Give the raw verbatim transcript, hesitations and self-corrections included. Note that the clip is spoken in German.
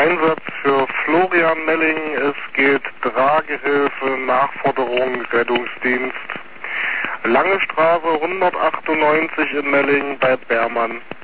Einsatz für Florian Melling. Es geht Tragehilfe, Nachforderung, Rettungsdienst. Lange Straße hundertachtundneunzig in Melling bei Bermann.